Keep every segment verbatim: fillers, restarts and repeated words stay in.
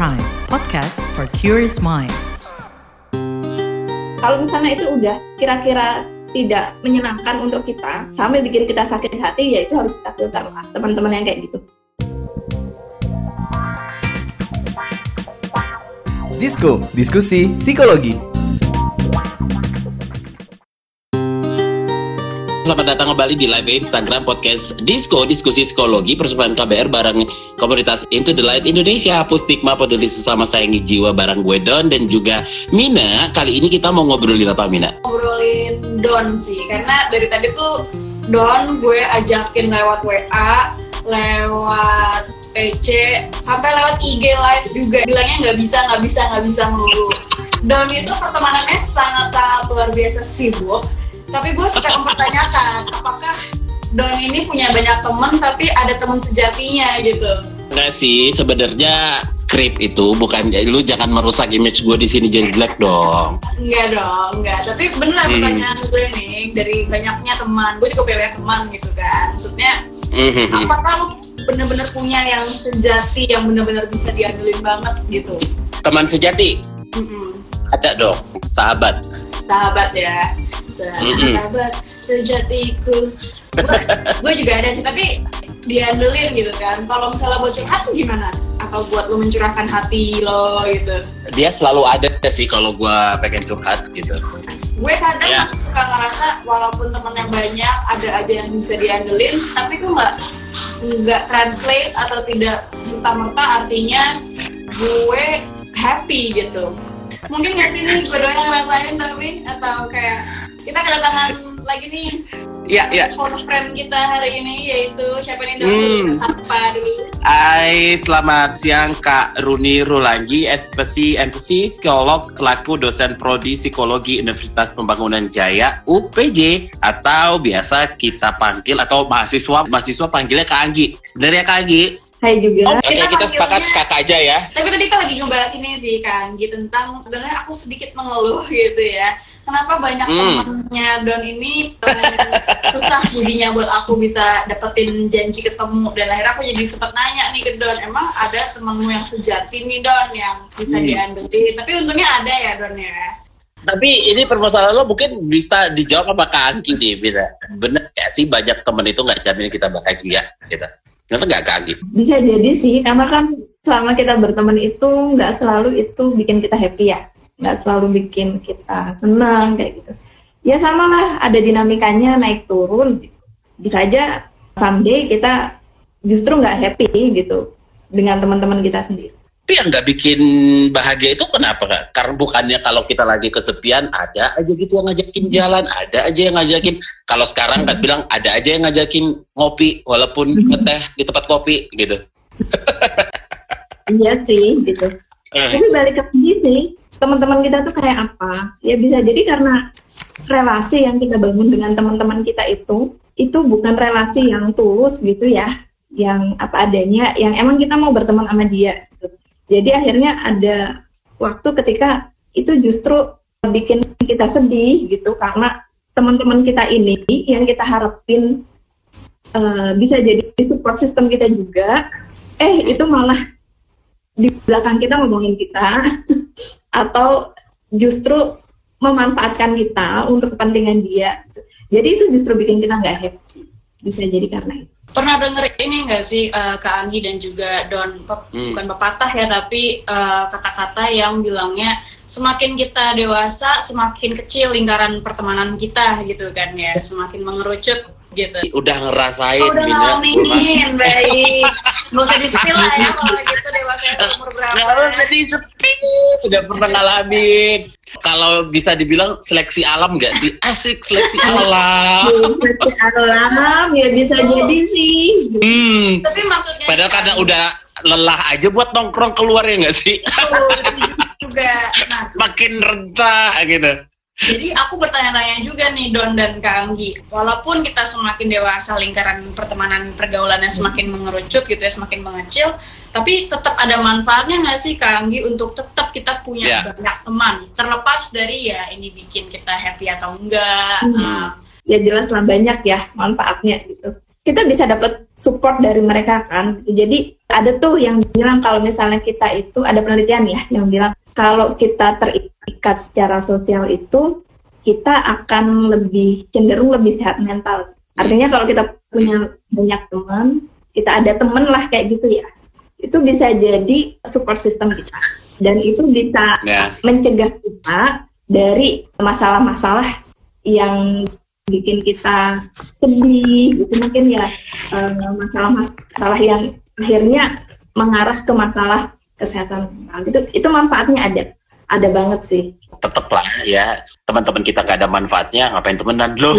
Prime, podcast for curious mind. Kalau misalnya itu udah kira-kira tidak menyenangkan untuk kita, sampai bikin kita sakit hati, ya itu harus kita filter lah, teman-teman yang kayak gitu. Disko, diskusi psikologi. Selamat datang kembali di live Instagram podcast Disko, diskusi psikologi persembahan K B R bareng komunitas Into the Light Indonesia. Hapus stigma, peduli sesama, sayangi jiwa bareng gue Don dan juga Mina. Kali ini kita mau ngobrolin apa, Mina? Ngobrolin Don sih, karena dari tadi tuh Don gue ajakin lewat W A, lewat P C, sampai lewat I G live juga. Bilangnya nggak bisa, nggak bisa, nggak bisa melulu. Don itu pertemanannya sangat-sangat luar biasa sibuk. Tapi gue suka mempertanyakan, apakah Don ini punya banyak teman tapi ada teman sejatinya gitu? Enggak sih, sebenarnya skrip itu bukan, lu jangan merusak image gue di sini jadi jelek dong. Enggak dong, enggak. Tapi beneran hmm. pertanyaan gue nih, dari banyaknya teman, gue juga punya banyak teman gitu kan. Maksudnya, mm-hmm. apakah lu bener-bener punya yang sejati, yang bener-bener bisa diandelin banget gitu? Teman sejati? Mm-hmm. Ada dong, sahabat. Sahabat ya, sahabat mm-hmm. sejatiku. Gue juga ada sih, tapi diandelin gitu kan. Kalau misalnya buat curhat tuh gimana? Atau buat lo mencurahkan hati lo gitu? Dia selalu ada sih kalau gue pengen curhat gitu. Gue kadang yeah. masih suka ngerasa walaupun temennya banyak, ada aja yang bisa diandelin, tapi tuh nggak nggak translate atau tidak serta-merta artinya gue happy gitu. Mungkin nggak sih nih gue doang yang ngerasain tapi, atau kayak kita kedatangan lagi nih Iya, iya. Close friend kita hari ini, yaitu siapa nih dong? Hmm. Sapa dulu. Hai, selamat siang Kak Runi Rulangi, S P C M P C, psikolog selaku dosen prodi psikologi Universitas Pembangunan Jaya U P J, atau biasa kita panggil atau mahasiswa mahasiswa panggilnya Kak Anggi. Bener ya Kak Anggi? Hai juga. Oke, okay, kita, kita sepakat kakak aja ya. Tapi tadi kita lagi ngebahas ini sih Kak Anggi, tentang sebenarnya aku sedikit mengeluh gitu ya. Kenapa banyak hmm. temannya Don ini um, susah jadinya buat aku bisa dapetin janji ketemu, dan akhirnya aku jadi sempat nanya nih ke Don, emang ada temanmu yang sejati nih Don yang bisa hmm. diandelin? Tapi untungnya ada ya Don ya. Tapi ini permasalahan lo mungkin bisa dijawab sama Kak Anggi nih, bisa. Bener gak sih banyak teman itu nggak jamin kita bahagia gitu? Kenapa nggak Kak Anggi? Bisa jadi sih, karena kan selama kita berteman itu nggak selalu itu bikin kita happy ya. Nggak selalu bikin kita senang kayak gitu. Ya sama lah, ada dinamikanya naik turun. Bisa aja someday kita justru nggak happy gitu dengan teman-teman kita sendiri. Tapi yang nggak bikin bahagia itu kenapa Kak? Karena bukannya kalau kita lagi kesepian ada aja gitu yang ngajakin jalan, ada aja yang ngajakin. Kalau sekarang kan bilang ada aja yang ngajakin ngopi walaupun ngeteh di tempat kopi gitu. Iya sih gitu. Hmm. Tapi balik ke sini sih, teman-teman kita tuh kayak apa? Ya bisa jadi karena relasi yang kita bangun dengan teman-teman kita itu itu bukan relasi yang tulus gitu ya, yang apa adanya, yang emang kita mau berteman sama dia gitu. Jadi akhirnya ada waktu ketika itu justru bikin kita sedih gitu, karena teman-teman kita ini yang kita harapin uh, bisa jadi support system kita juga, eh itu malah di belakang kita ngomongin kita atau justru memanfaatkan kita untuk kepentingan dia. Jadi itu justru bikin kita nggak happy. Bisa jadi karena itu. Pernah denger ini nggak sih uh, Kak Anggi dan juga Don, Pe- hmm. bukan pepatah ya, tapi uh, kata-kata yang bilangnya semakin kita dewasa semakin kecil lingkaran pertemanan kita gitu kan ya, semakin mengerucut gitu. Udah ngerasain, oh, udah ngalamin, baik. Nggak usah di-spill lah ya kalau gitu dewasa umur berapa. Nggak usah di-spill, udah pernah ngalamin. Kalau bisa dibilang seleksi alam nggak sih? Asik seleksi alam. Seleksi alam ya bisa oh. jadi sih. Hmm. Tapi maksudnya padahal karena udah lelah aja buat nongkrong keluar ya nggak sih? Oh, juga. Nah, makin rentah gitu. Jadi aku bertanya-tanya juga nih Don dan Kak Anggi, walaupun kita semakin dewasa, lingkaran pertemanan pergaulannya semakin mengerucut gitu ya, semakin mengecil, tapi tetap ada manfaatnya nggak sih Kak Anggi untuk tetap kita punya yeah. banyak teman, terlepas dari ya ini bikin kita happy atau enggak. Hmm. Uh, ya jelas lah banyak ya manfaatnya gitu. Kita bisa dapat support dari mereka kan. Jadi ada tuh yang bilang kalau misalnya kita itu, ada penelitian ya yang bilang kalau kita terikat secara sosial itu kita akan lebih cenderung lebih sehat mental. Artinya kalau kita punya banyak teman, kita ada teman lah kayak gitu ya, itu bisa jadi support system kita dan itu bisa yeah. mencegah kita dari masalah-masalah yang bikin kita sedih gitu, mungkin ya masalah-masalah yang akhirnya mengarah ke masalah kesehatan mental. Itu itu manfaatnya ada ada banget sih. Tetep lah ya, teman-teman kita nggak ada manfaatnya, ngapain temenan lo?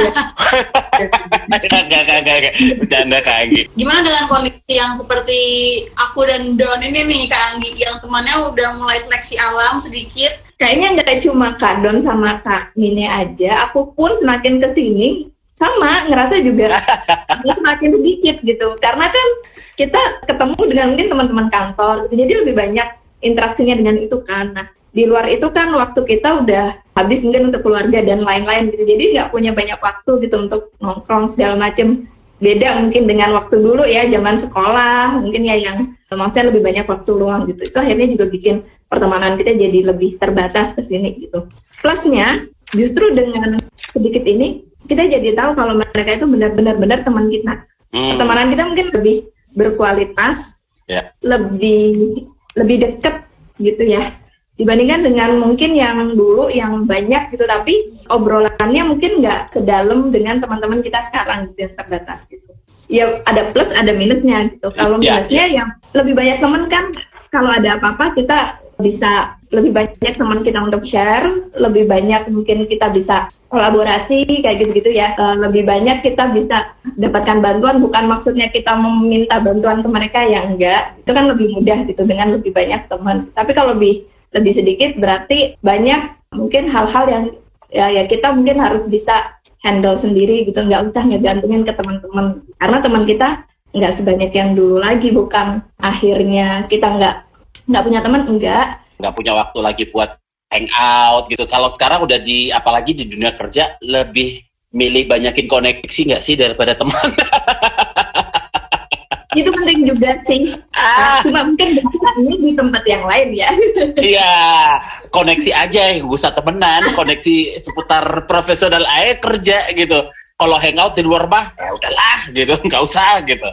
Gak, gak, gak, gak, bercanda Kak Anggi. Gimana dengan kondisi yang seperti aku dan Don ini nih Kak Anggi, yang temannya udah mulai seleksi alam sedikit? Kayaknya nggak cuma Kak Don sama Kak Mine aja, aku pun semakin kesini sama ngerasa juga semakin sedikit gitu, karena kan kita ketemu dengan mungkin teman-teman kantor gitu, jadi lebih banyak interaksinya dengan itu kan. Nah, di luar itu kan waktu kita udah habis mungkin untuk keluarga dan lain-lain gitu, jadi nggak punya banyak waktu gitu untuk nongkrong segala macem. Beda mungkin dengan waktu dulu ya, zaman sekolah mungkin ya yang maksudnya lebih banyak waktu luang gitu. Itu akhirnya juga bikin pertemanan kita jadi lebih terbatas ke sini gitu. Plusnya justru dengan sedikit ini kita jadi tahu kalau mereka itu benar-benar benar teman kita. Hmm. Pertemanan kita mungkin lebih berkualitas, yeah. lebih lebih dekat gitu ya. Dibandingkan dengan mungkin yang dulu yang banyak gitu, tapi obrolannya mungkin nggak sedalam dengan teman-teman kita sekarang gitu, yang terbatas gitu. Ya ada plus ada minusnya gitu. Kalau minusnya yeah, yeah. yang lebih banyak teman kan, kalau ada apa-apa kita bisa lebih banyak teman kita untuk share, lebih banyak mungkin kita bisa kolaborasi kayak gitu-gitu ya. Uh, lebih banyak kita bisa dapatkan bantuan, bukan maksudnya kita meminta bantuan ke mereka ya, enggak. Itu kan lebih mudah gitu dengan lebih banyak teman. Tapi kalau lebih lebih sedikit berarti banyak mungkin hal-hal yang ya, ya kita mungkin harus bisa handle sendiri gitu, nggak usah ngegantungin ke teman-teman, karena teman kita nggak sebanyak yang dulu lagi. Bukan akhirnya kita nggak nggak punya teman, enggak nggak punya waktu lagi buat hangout gitu. Kalau sekarang udah di, apalagi di dunia kerja, lebih milih banyakin koneksi nggak sih daripada teman? Itu penting juga sih. Ah. Cuma mungkin biasanya di tempat yang lain ya. Iya, koneksi aja, nggak usah temenan. Koneksi seputar profesional aja kerja gitu. Kalau hangout di luar mah, ya udahlah gitu, nggak usah gitu.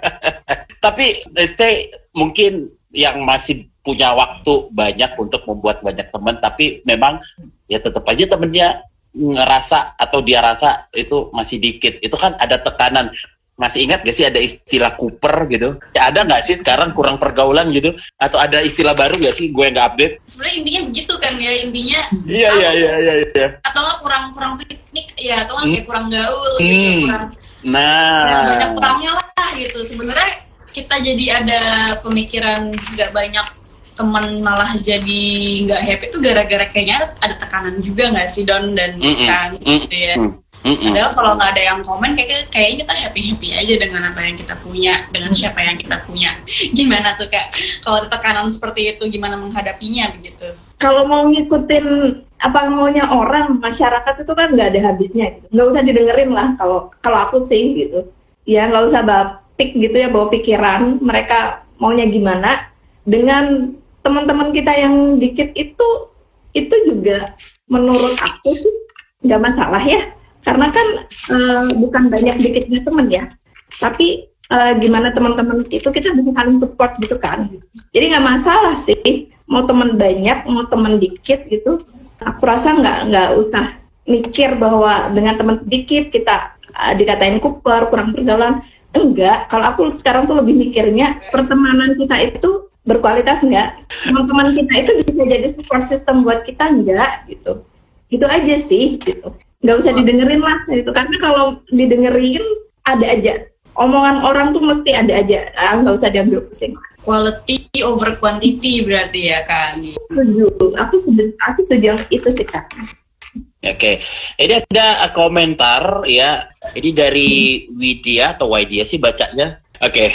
Tapi let's say mungkin yang masih punya waktu banyak untuk membuat banyak teman, tapi memang ya tetap aja temennya ngerasa atau dia rasa itu masih dikit. Itu kan ada tekanan. Masih ingat gak sih ada istilah Cooper gitu? Ya, ada nggak sih sekarang kurang pergaulan gitu? Atau ada istilah baru nggak sih? Gue nggak update. Sebenarnya intinya begitu kan ya, intinya. Iya iya iya iya. Ya. Atau nggak kurang kurang piknik ya, atau nggak kayak kurang gaul, hmm. gitu, kurang. Nah. Ya, banyak kurangnya lah gitu. Sebenarnya kita jadi ada pemikiran nggak banyak teman malah jadi nggak happy itu gara-gara kayaknya ada tekanan juga nggak sih Don dan Kang gitu ya. Mm. Mm-mm. Padahal kalau nggak ada yang komen, kayak kayaknya kita happy-happy aja dengan apa yang kita punya, dengan siapa yang kita punya. Gimana tuh Kak? Kalau ada tekanan seperti itu, gimana menghadapinya begitu? Kalau mau ngikutin apa maunya orang, masyarakat itu kan nggak ada habisnya. Gitu. Nggak usah didengerin lah kalau kalau aku sih gitu. Ya nggak usah bapik gitu ya, bawa pikiran mereka maunya gimana. Dengan teman-teman kita yang dikit itu, itu juga menurut aku sih nggak masalah ya. Karena kan uh, bukan banyak dikitnya teman ya, tapi uh, gimana teman-teman itu kita bisa saling support gitu kan. Jadi nggak masalah sih, mau teman banyak, mau teman dikit gitu. Aku rasa nggak nggak usah mikir bahwa dengan teman sedikit kita uh, dikatain kuper, kurang pergaulan. Enggak, kalau aku sekarang tuh lebih mikirnya pertemanan kita itu berkualitas enggak? Teman-teman kita itu bisa jadi support system buat kita enggak gitu. Itu aja sih gitu. Nggak usah didengerin lah gitu, karena kalau didengerin ada aja omongan orang tuh mesti ada aja, ah, nggak usah diambil pusing. Quality over quantity berarti ya Kak. Setuju, aku setuju, aku setuju itu sih Kak. Oke, okay. Ini ada komentar ya, ini dari Widya atau Widya sih bacanya. Oke, okay.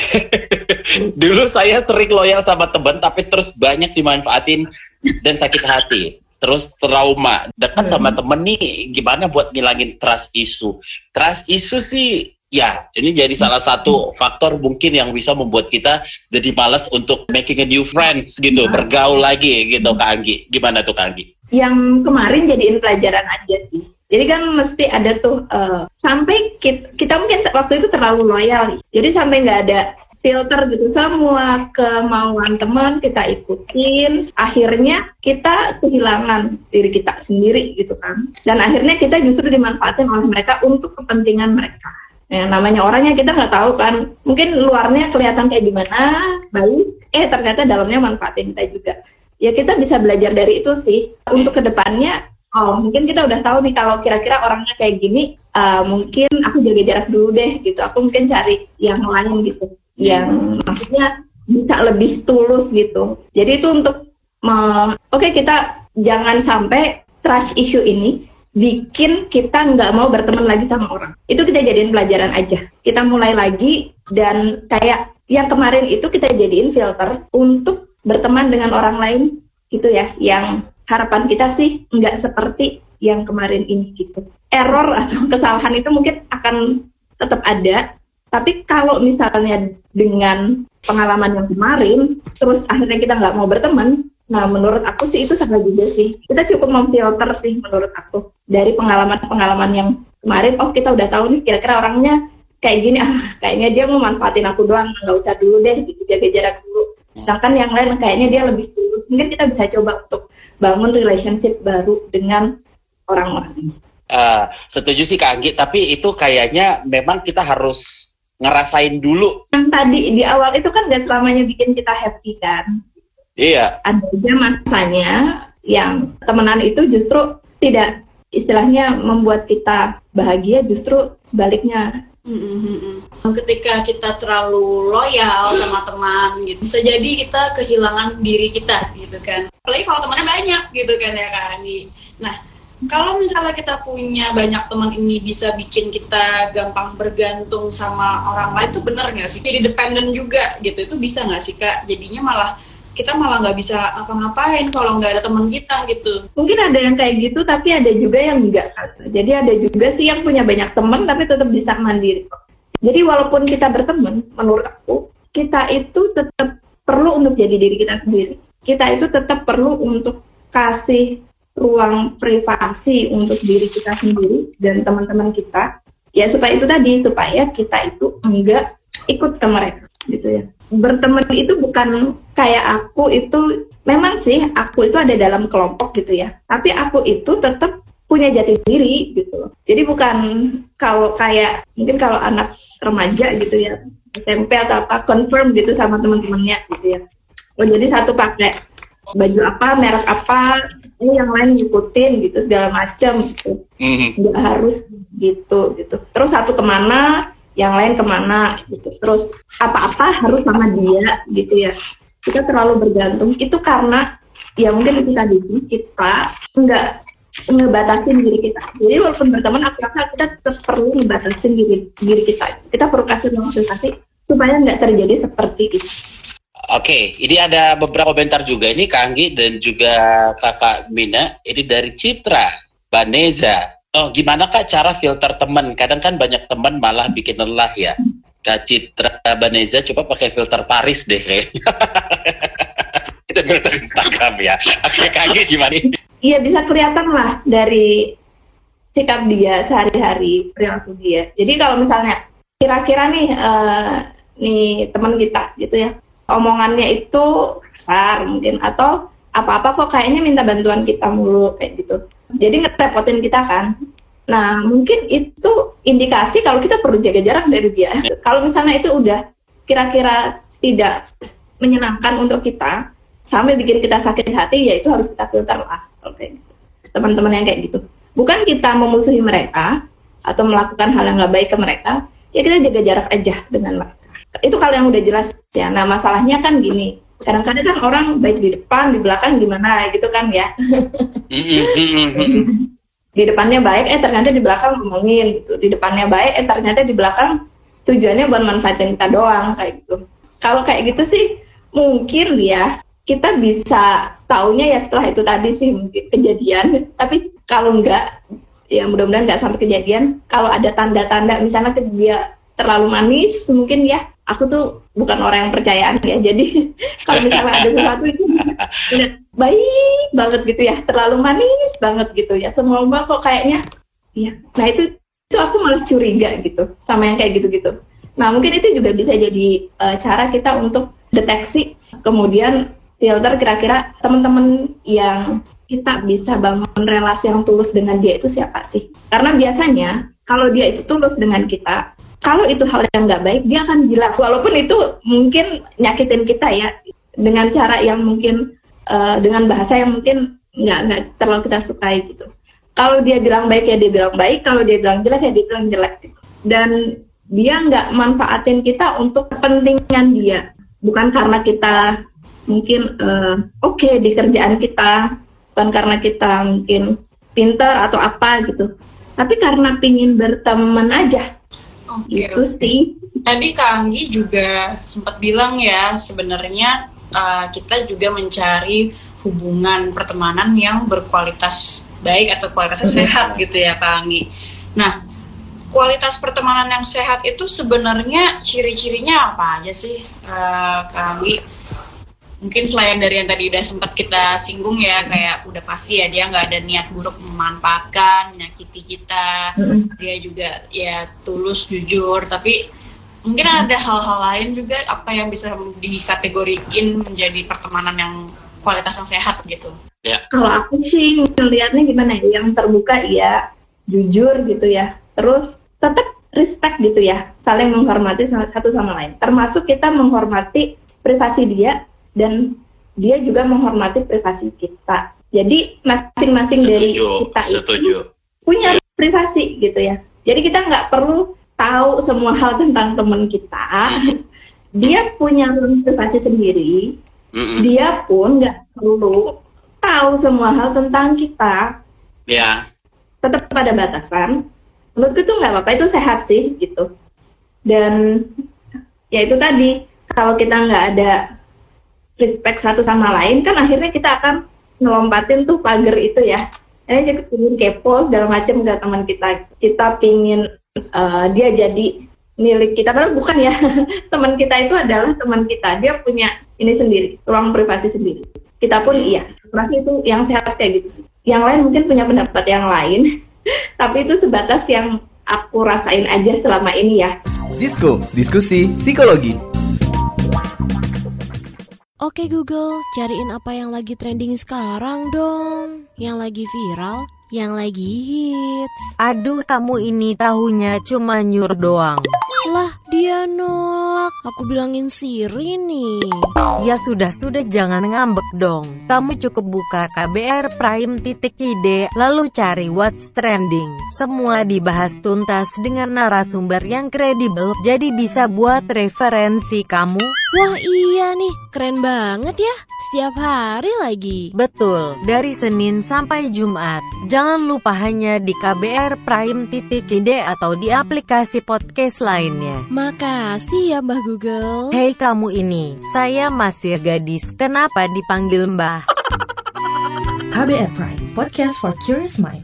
Dulu saya sering loyal sama teman, tapi terus banyak dimanfaatin dan sakit hati. Terus trauma, dekat hmm. sama temen nih, gimana buat ngilangin trust issue? Trust issue sih Ya, ini jadi salah satu faktor mungkin yang bisa membuat kita jadi malas untuk making a new friends gitu, bergaul lagi gitu Kak Anggi. Gimana tuh Kak Anggi? Yang kemarin jadiin pelajaran aja sih. Jadi kan mesti ada tuh, uh, sampai kita, kita mungkin waktu itu terlalu loyal. Jadi sampai nggak ada filter gitu, semua kemauan teman kita ikutin, akhirnya kita kehilangan diri kita sendiri gitu kan. Dan akhirnya kita justru dimanfaatin oleh mereka untuk kepentingan mereka. Ya, namanya orangnya kita nggak tahu kan, mungkin luarnya kelihatan kayak gimana, baik, eh ternyata dalamnya manfaatin kita juga. Ya kita bisa belajar dari itu sih. Untuk kedepannya, oh mungkin kita udah tahu nih kalau kira-kira orangnya kayak gini, uh, mungkin aku jaga jarak dulu deh gitu, aku mungkin cari yang lain gitu, yang maksudnya bisa lebih tulus gitu. Jadi itu untuk me- oke okay, kita jangan sampai trust issue ini bikin kita nggak mau berteman lagi sama orang. Itu kita jadiin pelajaran aja. Kita mulai lagi dan kayak yang kemarin itu kita jadiin filter untuk berteman dengan orang lain gitu ya. Yang harapan kita sih nggak seperti yang kemarin ini gitu. Error atau kesalahan itu mungkin akan tetap ada. Tapi kalau misalnya dengan pengalaman yang kemarin, terus akhirnya kita nggak mau berteman, nah menurut aku sih itu salah juga sih. Kita cukup memfilter sih menurut aku. Dari pengalaman-pengalaman yang kemarin, oh kita udah tahu nih kira-kira orangnya kayak gini, ah kayaknya dia mau manfaatin aku doang, nggak usah dulu deh, gitu, jaga jarak dulu. Sedangkan yang lain kayaknya dia lebih tulus. Mungkin kita bisa coba untuk bangun relationship baru dengan orang-orang ini. Uh, setuju sih Kak Anggi, tapi itu kayaknya memang kita harus ngerasain dulu. Yang tadi di awal itu kan gak selamanya bikin kita happy kan. Iya. Ada aja masanya yang temenan itu justru tidak istilahnya membuat kita bahagia, justru sebaliknya. Mm-hmm. Ketika kita terlalu loyal sama teman gitu, bisa jadi kita kehilangan diri kita gitu kan. Apalagi kalau temannya banyak gitu kan ya Kak Anggi. Nah, kalau misalnya kita punya banyak teman ini bisa bikin kita gampang bergantung sama orang lain, tuh bener nggak sih? Jadi dependent juga gitu, itu bisa nggak sih Kak? Jadinya malah kita malah nggak bisa apa-ngapain kalau nggak ada teman kita gitu. Mungkin ada yang kayak gitu, tapi ada juga yang enggak. Jadi ada juga sih yang punya banyak teman tapi tetap bisa mandiri. Jadi walaupun kita berteman, menurut aku kita itu tetap perlu untuk jadi diri kita sendiri. Kita itu tetap perlu untuk kasih ruang privasi untuk diri kita sendiri dan teman-teman kita, ya supaya itu tadi, supaya kita itu enggak ikut ke mereka gitu ya. Berteman itu bukan kayak aku itu, memang sih aku itu ada dalam kelompok gitu ya, tapi aku itu tetap punya jati diri gitu loh. Jadi bukan kalau kayak mungkin kalau anak remaja gitu ya, S M P atau apa, confirm gitu sama teman-temannya gitu ya. Oh jadi satu pakai baju apa, merek apa, ini yang lain ngikutin gitu segala macam gitu. Mm-hmm. Nggak harus gitu gitu. Terus satu kemana, yang lain kemana gitu. Terus apa-apa harus sama dia gitu ya. Kita terlalu bergantung. Itu karena ya mungkin itu tadi sih, kita nggak ngebatasin diri kita. Jadi walaupun berteman, aku rasa kita tetap perlu ngebatasin diri diri kita. Kita perlu kasih motivasi supaya nggak terjadi seperti itu. Oke, okay, ini ada beberapa komentar juga ini Kak Anggi dan juga Kakak Mina. Ini dari Citra Baneza. Oh, gimana Kak cara filter teman? Kadang kan banyak teman malah bikin lelah ya. Kak Citra Baneza, coba pakai filter Paris deh kayaknya. Itu filter Instagram ya. Oke, Kak Anggi gimana? Iya, bisa kelihatan lah dari sikap dia sehari-hari, perilaku dia. Jadi kalau misalnya kira-kira nih, uh, nih teman kita gitu ya, omongannya itu kasar mungkin, atau apa-apa kok kayaknya minta bantuan kita mulu kayak gitu. Jadi ngerepotin kita kan. Nah mungkin itu indikasi kalau kita perlu jaga jarak dari dia. Kalau misalnya itu udah kira-kira tidak menyenangkan untuk kita, sampai bikin kita sakit hati, ya itu harus kita filter lah. Oke, teman-teman yang kayak gitu. Bukan kita memusuhi mereka atau melakukan hal yang nggak baik ke mereka, ya kita jaga jarak aja dengan mereka. Itu kalau yang udah jelas ya. Nah masalahnya kan gini, kadang-kadang kan orang baik di depan, di belakang gimana gitu kan ya. Di depannya baik, eh ternyata di belakang ngomongin gitu. Di depannya baik, eh ternyata di belakang tujuannya buat manfaatin kita doang kayak gitu. Kalau kayak gitu sih mungkin ya kita bisa taunya ya setelah itu tadi sih mungkin kejadian. Tapi kalau enggak, ya mudah-mudahan enggak sampai kejadian. Kalau ada tanda-tanda misalnya dia terlalu manis mungkin ya. Aku tuh bukan orang yang percayaan ya, jadi kalau misalnya ada sesuatu itu baik banget gitu ya, terlalu manis banget gitu ya, semua orang kok kayaknya ya. Nah itu itu aku malah curiga gitu sama yang kayak gitu-gitu. Nah mungkin itu juga bisa jadi uh, cara kita untuk deteksi, kemudian filter kira-kira teman-teman yang kita bisa bangun relasi yang tulus dengan dia itu siapa sih. Karena biasanya kalau dia itu tulus dengan kita, kalau itu hal yang nggak baik, dia akan bilang, walaupun itu mungkin nyakitin kita ya, dengan cara yang mungkin, uh, dengan bahasa yang mungkin nggak nggak terlalu kita sukai gitu. Kalau dia bilang baik ya dia bilang baik, kalau dia bilang jelek ya dia bilang jelek. Gitu. Dan dia nggak manfaatin kita untuk kepentingan dia, bukan karena kita mungkin uh, oke okay di kerjaan kita, bukan karena kita mungkin pintar atau apa gitu, tapi karena pingin berteman aja. Oke, itu oke. sih. Tadi Kak Anggi juga sempat bilang ya, sebenarnya uh, kita juga mencari hubungan pertemanan yang berkualitas baik atau kualitasnya sehat gitu ya Kak Anggi. Nah, kualitas pertemanan yang sehat itu sebenarnya ciri-cirinya apa aja sih uh, Kak Anggi? Mungkin selain dari yang tadi udah sempat kita singgung ya, kayak udah pasti ya dia nggak ada niat buruk memanfaatkan, menyakiti kita, mm-hmm. dia juga ya tulus, jujur, tapi mungkin mm-hmm. ada hal-hal lain juga apa yang bisa dikategoriin menjadi pertemanan yang kualitas yang sehat gitu. Ya. Kalau aku sih ngelihatnya gimana ya, yang terbuka ya, jujur gitu ya, terus tetap respect gitu ya, saling menghormati satu sama lain, termasuk kita menghormati privasi dia dan dia juga menghormati privasi kita. Jadi masing-masing setuju, dari kita setuju. itu punya ya. Privasi gitu ya. Jadi kita nggak perlu tahu semua hal tentang teman kita. Mm-hmm. Dia punya privasi sendiri. Mm-hmm. Dia pun nggak perlu tahu semua hal tentang kita. Ya. Tetap pada batasan. Menurutku itu nggak apa-apa, itu sehat sih gitu. Dan ya itu tadi, kalau kita nggak ada respect satu sama lain, kan akhirnya kita akan ngelompatin tuh pagar itu ya. Ini jadi pingin kepo segala macam ke teman kita. Kita pingin uh, dia jadi milik kita, padahal bukan ya. Teman kita itu adalah teman kita. Dia punya ini sendiri, ruang privasi sendiri. Kita pun iya. Masih itu yang sehat kayak gitu sih. Yang lain mungkin punya pendapat yang lain, tapi itu sebatas yang aku rasain aja selama ini ya. Disko, diskusi psikologi. Oke Google, cariin apa yang lagi trending sekarang dong. Yang lagi viral, yang lagi hits. Aduh, kamu ini tahunya cuma nyur doang. Lah, dia nolak. Aku bilangin Siri nih. Ya sudah-sudah, jangan ngambek dong. Kamu cukup buka k b r prime titik i d, lalu cari what's trending. Semua dibahas tuntas dengan narasumber yang kredibel, jadi bisa buat referensi kamu. Wah iya nih, keren banget ya. Setiap hari lagi. Betul, dari Senin sampai Jumat. Jangan lupa hanya di k b r prime titik i d atau di aplikasi podcast lainnya. Makasih ya Mbah Google. Hei kamu ini, saya masih gadis, kenapa dipanggil Mbah? K B R Prime, podcast for curious mind.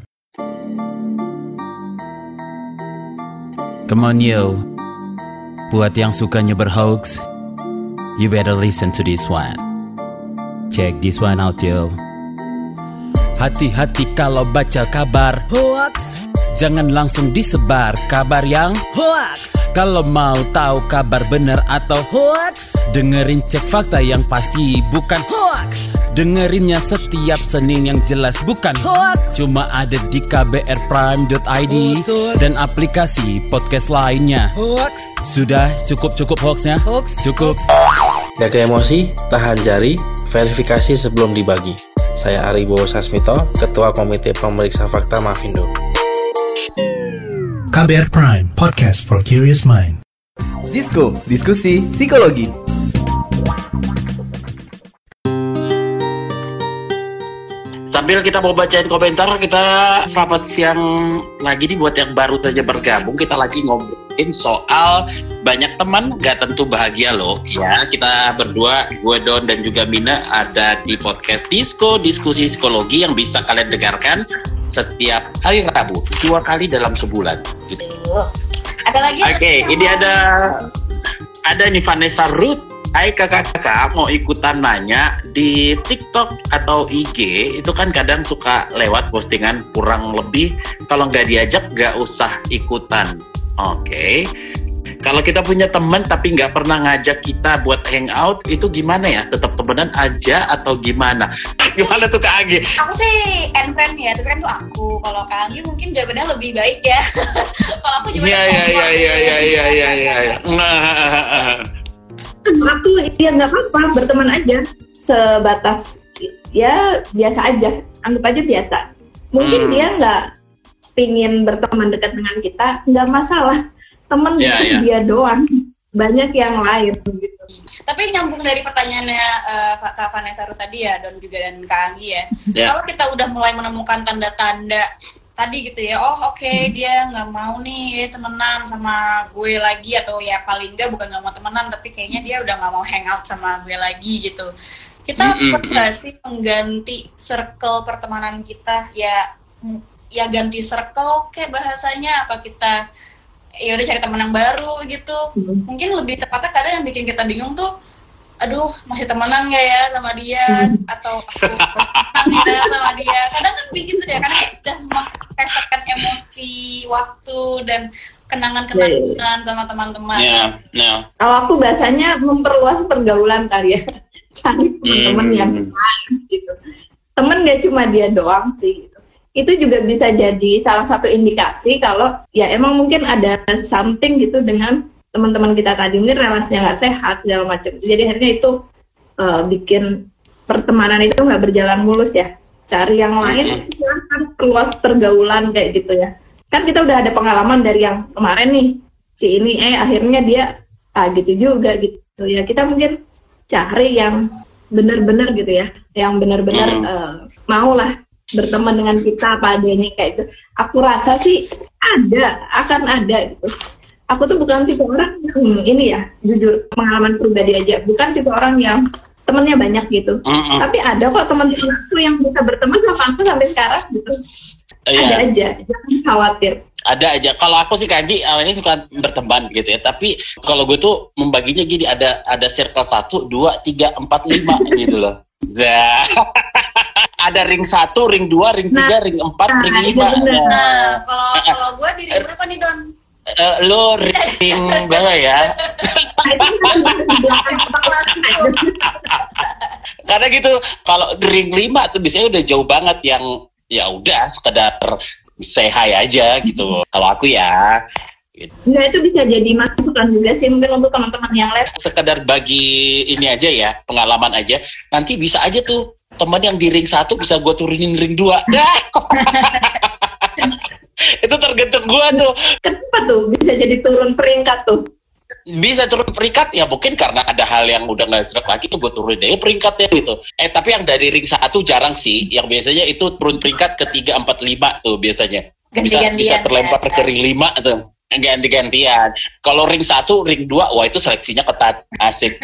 Come on yo, buat yang suka nyebar hoax, you better listen to this one. Check this one out yo. Hati-hati kalau baca kabar hoax, jangan langsung disebar kabar yang hoax. Kalau mau tahu kabar benar atau hoax, dengerin cek fakta yang pasti bukan hoax. Dengerinnya setiap Senin yang jelas bukan hoax. Cuma ada di k b r prime dot i d dan aplikasi podcast lainnya. Hoax. Sudah cukup-cukup hoaxnya? Hoax. Cukup. Jaga emosi, tahan jari, verifikasi sebelum dibagi. Saya Aribo Sasmito, Ketua Komite Pemeriksa Fakta Mafindo. K B R Prime, podcast for curious mind. Disko, diskusi psikologi. Sambil kita mau bacain komentar, kita selamat siang lagi nih buat yang baru saja bergabung. Kita lagi ngobrolin soal banyak teman gak tentu bahagia loh. Ya, kita berdua, gue Don dan juga Mina ada di podcast Disko, diskusi psikologi yang bisa kalian dengarkan setiap hari Rabu, dua kali dalam sebulan. Gitu. Ada lagi? Oke, okay, ini ada ada nih Vanessa Ruth. Hai kakak-kakak, mau ikutan nanya di TikTok atau I G itu kan kadang suka lewat postingan kurang lebih kalau nggak diajak nggak usah ikutan. Oke, okay. Kalau kita punya teman tapi nggak pernah ngajak kita buat hangout itu gimana ya? Tetap temenan aja atau gimana? Gimana tuh Kak Agi? Aku sih end friend ya, itu kan tuh aku. Kalau Kak Agi mungkin jawabannya lebih baik ya. Kalau aku jawabannya Iya iya iya iya iya iya iya iya. Aku ya nggak apa-apa, berteman aja sebatas ya biasa aja, anggap aja biasa. Mungkin hmm. dia nggak pingin berteman dekat dengan kita, nggak masalah. Temen yeah, yeah. dia doang, banyak yang lain gitu. Tapi nyambung dari pertanyaannya uh, Kak Vanessa Ruth tadi ya, Don juga dan Kak Anggi ya. Yeah. Kalau kita udah mulai menemukan tanda-tanda tadi gitu ya, oh oke okay, hmm. dia nggak mau nih temenan sama gue lagi, atau ya paling nggak bukan nggak mau temenan tapi kayaknya dia udah nggak mau hangout sama gue lagi gitu. Kita perlu mm-hmm. nggak sih mengganti circle pertemanan kita, ya ya ganti circle kayak bahasanya, atau kita ya udah cari teman yang baru gitu. Mm-hmm. Mungkin lebih tepatnya kadang yang bikin kita bingung tuh, aduh masih temenan gak ya sama dia, atau aku temenan ya sama dia. Kadang kan begitu ya, karena kita sudah menginvestasikan emosi, waktu, dan kenangan-kenangan yeah. sama teman-teman. Yeah. Yeah. Kalau aku biasanya memperluas pergaulan kali ya, cari teman-teman mm. yang lain gitu. Temen gak cuma dia doang sih gitu. Itu juga bisa jadi salah satu indikasi kalau ya emang mungkin ada something gitu dengan teman-teman kita tadi, mungkin relasinya nggak sehat segala macam. Jadi akhirnya itu uh, bikin pertemanan itu nggak berjalan mulus ya. Cari yang lain, silahkan perluas pergaulan kayak gitu ya. Kan kita udah ada pengalaman dari yang kemarin nih, si ini eh akhirnya dia ah gitu juga gitu ya. Kita mungkin cari yang benar-benar gitu ya, yang benar-benar uh, mau lah berteman dengan kita apa adanya kayak itu. Aku rasa sih ada, akan ada gitu. Aku tuh bukan tipe orang hmm, ini ya, jujur pengalaman pribadi aja, bukan tipe orang yang temennya banyak gitu. Mm-hmm. Tapi ada kok teman-teman aku yang bisa berteman sama aku sampai sekarang gitu. Yeah. Ada aja, jangan khawatir. Ada aja. Kalau aku sih Kak Agi awalnya suka berteman gitu ya. Tapi kalau gue tuh membaginya gini, ada ada circle satu, dua, tiga, empat, lima gitu loh. Ada ring satu, ring dua, ring tiga, nah, ring empat, nah, ring lima. Nah, kalau kalau gue di ring berapa nih Don? Uh, lo ring berapa ya? Karena gitu, kalau ring lima tuh biasanya udah jauh banget, yang ya udah sekedar say hi aja gitu. Kalau aku ya. Gitu. Nah itu bisa jadi masukan juga sih mungkin untuk teman-teman yang lain. Sekedar bagi ini aja ya, pengalaman aja. Nanti bisa aja tuh teman yang di ring satu bisa gue turunin ring dua. Itu tergantung gua tuh. Kenapa tuh bisa jadi turun peringkat tuh? Bisa turun peringkat ya mungkin karena ada hal yang udah nggak serak lagi tuh gue turunin deh peringkatnya gitu. Eh tapi yang dari ring satu jarang sih. Yang biasanya itu turun peringkat ke tiga, empat, lima tuh biasanya. Bisa bisa terlempar ya, ke ring lima tuh. Ganti-gantian. Kalau ring satu, ring dua, wah itu seleksinya ketat, asik.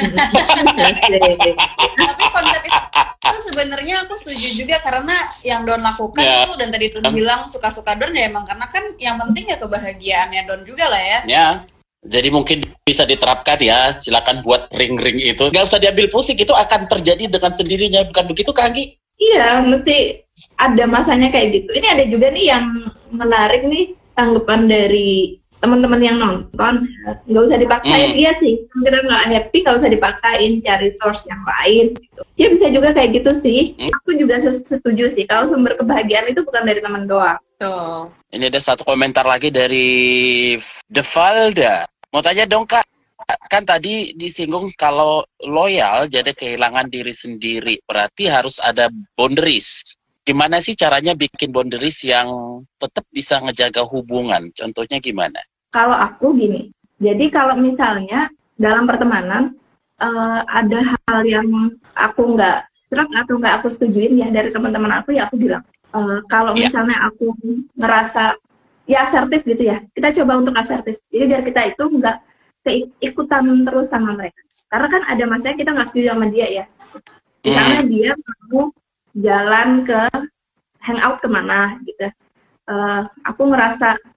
Tapi konsep itu sebenarnya aku setuju juga, karena yang Don lakukan yeah. itu, dan tadi Don um. bilang suka-suka Don ya emang karena kan yang penting ya kebahagiaannya Don juga lah ya. Ya, yeah. Jadi mungkin bisa diterapkan ya, silakan buat ring-ring itu. Gak usah diambil pusing, itu akan terjadi dengan sendirinya, bukan begitu Kak Anggi? Iya, mesti ada masanya kayak gitu. Ini ada juga nih yang menarik nih, tanggapan dari teman-teman yang nonton, nggak usah dipaksain. Hmm. Iya sih, kita nggak happy nggak usah dipaksain, cari source yang lain gitu. Ya bisa juga kayak gitu sih. Hmm. Aku juga setuju sih kalau sumber kebahagiaan itu bukan dari teman doang. Tuh. Ini ada satu komentar lagi dari Devalda. Mau tanya dong Kak, kan tadi disinggung kalau loyal jadi kehilangan diri sendiri, berarti harus ada boundaries. Gimana sih caranya bikin boundaries yang tetap bisa ngejaga hubungan? Contohnya gimana? Kalau aku gini, jadi kalau misalnya dalam pertemanan uh, ada hal yang aku nggak serak atau nggak aku setujuin ya dari teman-teman aku, ya aku bilang. Uh, kalau yeah. misalnya aku ngerasa ya asertif gitu ya, kita coba untuk asertif. Jadi biar kita itu nggak keikutan terus sama mereka. Karena kan ada masanya kita nggak setuju sama dia ya. Misalnya mm. dia mau jalan ke hangout kemana gitu. Uh, aku ngerasa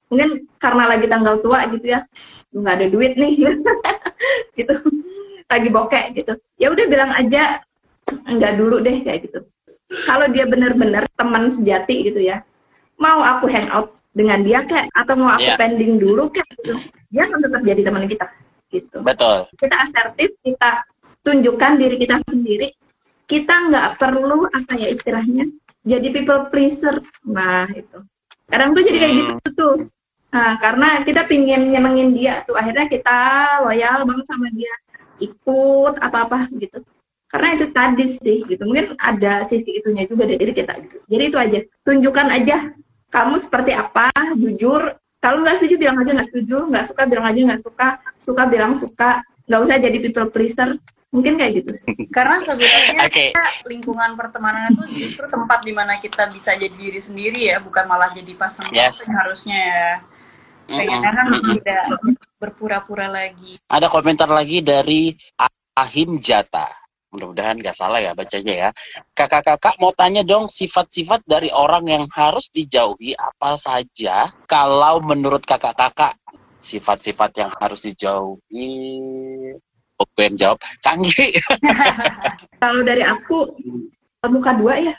mungkin karena lagi tanggal tua gitu ya, nggak ada duit nih, gitu, lagi bokek gitu. Ya udah bilang aja enggak dulu deh kayak gitu. Kalau dia benar-benar teman sejati gitu ya, mau aku hangout dengan dia kayak atau mau aku yeah. pending dulu kayak gitu, dia akan tetap jadi teman kita gitu. Betul. Kita asertif, kita tunjukkan diri kita sendiri. Kita nggak perlu apa ya istilahnya jadi people pleaser. Nah itu kadang tuh jadi kayak gitu tuh. Nah karena kita pingin nyenengin dia tuh, akhirnya kita loyal banget sama dia, ikut apa-apa gitu. Karena itu tadi sih gitu, mungkin ada sisi itunya juga dari kita gitu. Jadi itu aja, tunjukkan aja kamu seperti apa, jujur. Kalau nggak setuju bilang aja nggak setuju, nggak suka bilang aja nggak suka, suka bilang suka, nggak usah jadi people pleaser. Mungkin kayak gitu sih. Karena sebenarnya okay. lingkungan pertemanan itu justru tempat di mana kita bisa jadi diri sendiri ya, bukan malah jadi pasang yes. harusnya ya. Pengennya kan tidak berpura-pura lagi. Ada komentar lagi dari Ahim Jata. Mudah-mudahan nggak salah ya bacanya ya. Kakak-kakak mau tanya dong, sifat-sifat dari orang yang harus dijauhi apa saja? Kalau menurut kakak-kakak, sifat-sifat yang harus dijauhi, aku yang jawab, Kanggi. Kalau dari aku, muka dua ya.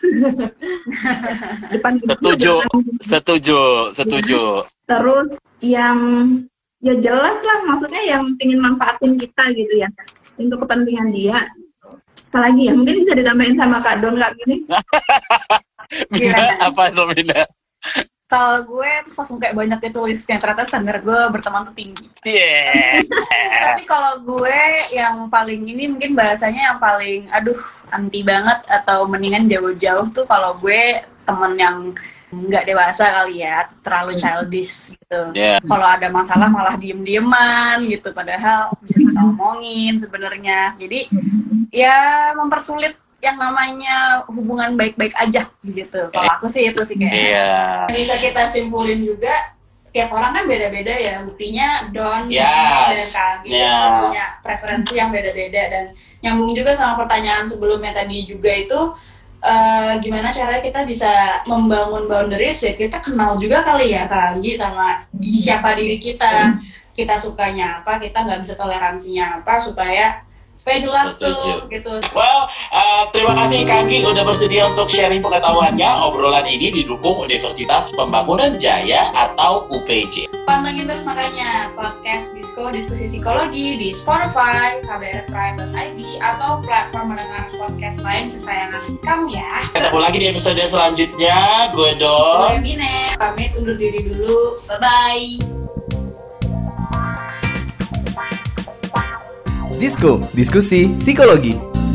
Depan setuju, setuju, setuju. Terus yang ya jelas lah, maksudnya yang ingin manfaatin kita gitu ya, untuk kepentingan dia. Apalagi ya, mungkin bisa ditambahin sama Kak Don Kak gini. Mina, apa tuh Mina? Kalau gue terus langsung kayak banyak ditulisnya, ternyata standar gue berteman tuh tinggi. Yeah. Tapi kalau gue yang paling ini mungkin bahasanya yang paling aduh anti banget atau mendingan jauh-jauh tuh kalau gue temen yang nggak dewasa kali ya, terlalu childish gitu. Yeah. Kalau ada masalah malah diem-dieman gitu, padahal bisa kita omongin sebenarnya. Jadi ya mempersulit yang namanya hubungan baik-baik aja gitu. Kalau aku sih itu sih kayaknya. Yeah. Bisa kita simpulin juga, tiap orang kan beda-beda ya. Buktinya Don yes. dan Kagi yeah. punya preferensi yang beda-beda. Dan nyambung juga sama pertanyaan sebelumnya tadi juga itu, uh, gimana caranya kita bisa membangun boundaries ya. Kita kenal juga kali ya Kagi sama siapa diri kita. Kita sukanya apa, kita nggak bisa toleransinya apa, supaya supaya jelas tuh gitu. Well, uh, terima kasih Kanggi udah bersedia untuk sharing pengetahuannya. Obrolan ini didukung Universitas Pembangunan Jaya atau U P J. Pantengin terus makanya podcast Disko Diskusi Psikologi di Spotify, k b r prime dot i d atau platform mendengar podcast lain kesayangan kamu ya. Ketemu lagi di episode selanjutnya. Gue Don. Gue Mine. Pamit undur diri dulu. Bye-bye. Disko, diskusi psikologi.